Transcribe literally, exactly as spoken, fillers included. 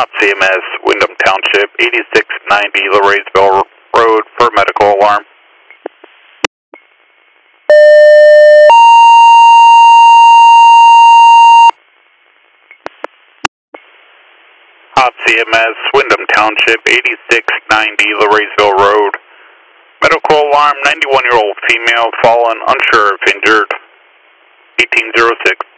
Hot C M S, Wyndham Township, eighty-six ninety Lorraisville Road for medical alarm. Hot C M S, Wyndham Township, eighty-six ninety Lorraisville Road. Medical alarm, ninety-one-year-old female fallen, unsure if injured, eighteen oh six.